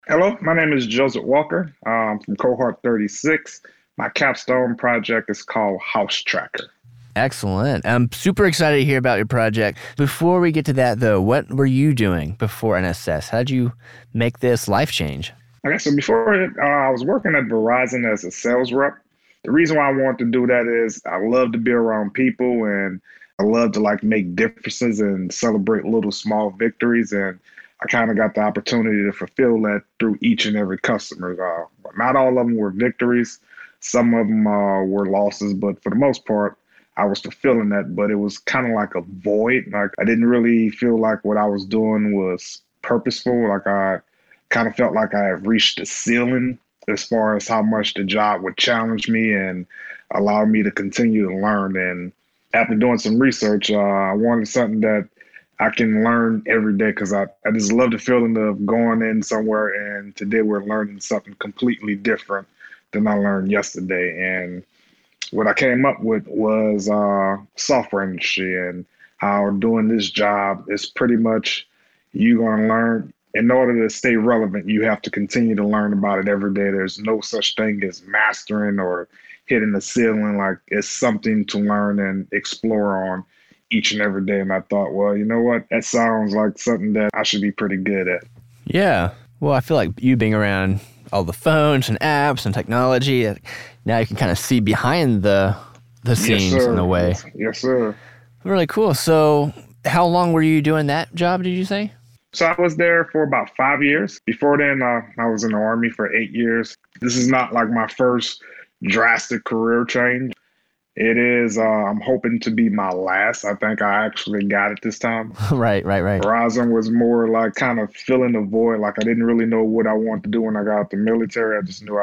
Hello, my name is Joseph Walker from Cohort 36. My capstone project is called House Tracker. Excellent. I'm super excited to hear about your project. Before we get to that, though, what were you doing before NSS? How did you make this life change? Okay, so before it, I was working at Verizon as a sales rep. The reason why I wanted to do that is I love to be around people and I love to like make differences and celebrate little small victories. And I kind of got the opportunity to fulfill that through each and every customer. Not all of them were victories. Some of them were losses, but for the most part, I was fulfilling that. But it was kind of like a void. Like I didn't really feel like what I was doing was purposeful. Like I kind of felt like I had reached the ceiling as far as how much the job would challenge me and allow me to continue to learn. And after doing some research, I wanted something that I can learn every day because I just love the feeling of going in somewhere and today we're learning something completely different than I learned yesterday. And what I came up with was software industry and how doing this job is pretty much you going to learn. In order to stay relevant, you have to continue to learn about it every day. There's no such thing as mastering or hitting the ceiling. Like it's something to learn and explore on each and every day. And I thought, well, you know what? That sounds like something that I should be pretty good at. Yeah. Well, I feel like you being around all the phones and apps and technology, now you can kind of see behind the Yes, scenes in a sir. way. Yes, sir. Really cool. So, how long were you doing that job, did you say? So I was there for about 5 years. Before then, I was in the Army for 8 years. This is not like my first drastic career change. It is, I'm hoping to be my last. I think I actually got it this time. Right. Verizon was more like kind of filling the void. Like I didn't really know what I wanted to do when I got out the military. I just knew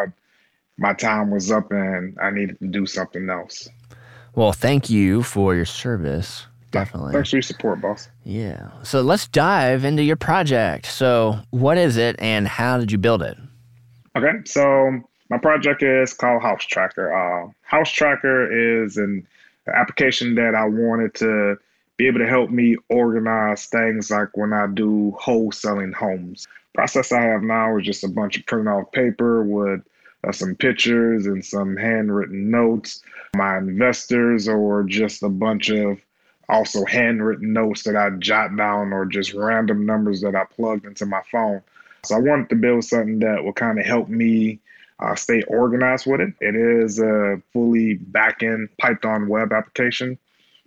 my time was up and I needed to do something else. Well, thank you for your service. Definitely. Thanks for your support, boss. Yeah. So let's dive into your project. So, what is it and how did you build it? Okay, so my project is called House Tracker. House Tracker is an application that I wanted to be able to help me organize things like when I do wholesaling homes. Process I have now is just a bunch of printed off paper with some pictures and some handwritten notes. My investors, or just a bunch of also handwritten notes that I jot down, or just random numbers that I plugged into my phone. So I wanted to build something that will kind of help me stay organized with it. It is a fully back-end Python web application.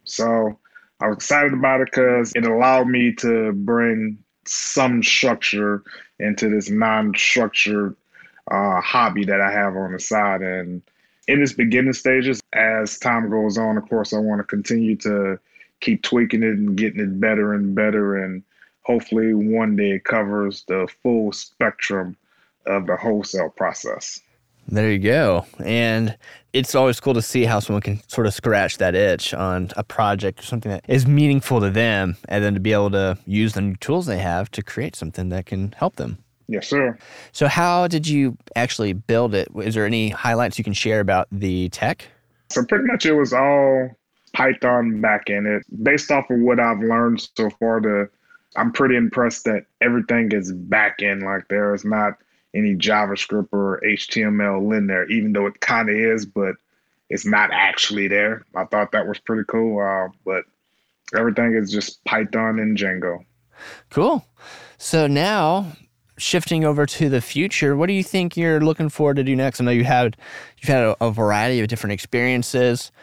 So I was excited about it because it allowed me to bring some structure into this non-structured hobby that I have on the side. And in its beginning stages, as time goes on, of course, I want to continue to keep tweaking it and getting it better and better. And hopefully one day it covers the full spectrum of the wholesale process. There you go. And it's always cool to see how someone can sort of scratch that itch on a project or something that is meaningful to them, and then to be able to use the new tools they have to create something that can help them. Yes, sir. So, how did you actually build it? Is there any highlights you can share about the tech? So pretty much it was all Python backend. It based off of what I've learned so far. I'm pretty impressed that everything is backend. Like there is not any JavaScript or HTML in there, even though it kind of is, but it's not actually there. I thought that was pretty cool. But everything is just Python and Django. Cool. So now shifting over to the future, what do you think you're looking forward to do next? I know you've had a variety of different experiences.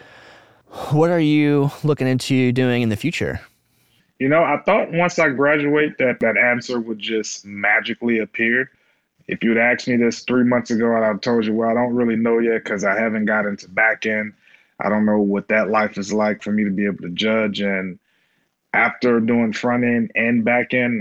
What are you looking into doing in the future? You know, I thought once I graduate that answer would just magically appear. If you'd asked me this 3 months ago, I'd have told you, well, I don't really know yet because I haven't got into back end. I don't know what that life is like for me to be able to judge. And after doing front end and back end,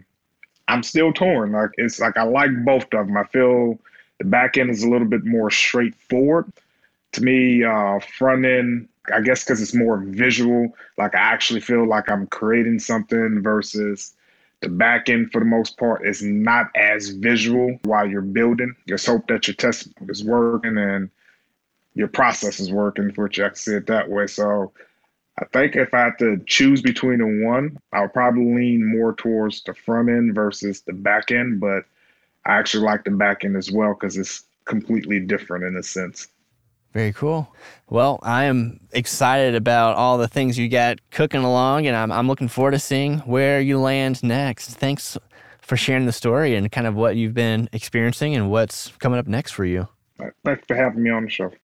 I'm still torn. Like it's like I like both of them. I feel the back end is a little bit more straightforward to me. Front end, I guess, because it's more visual. Like I actually feel like I'm creating something versus the back end for the most part is not as visual while you're building. Just hope that your test is working and your process is working, which I can see it that way. So I think if I had to choose between the one, I would probably lean more towards the front end versus the back end. But I actually like the back end as well because it's completely different in a sense. Very cool. Well, I am excited about all the things you got cooking along, and I'm looking forward to seeing where you land next. Thanks for sharing the story and kind of what you've been experiencing and what's coming up next for you. Thanks for having me on the show.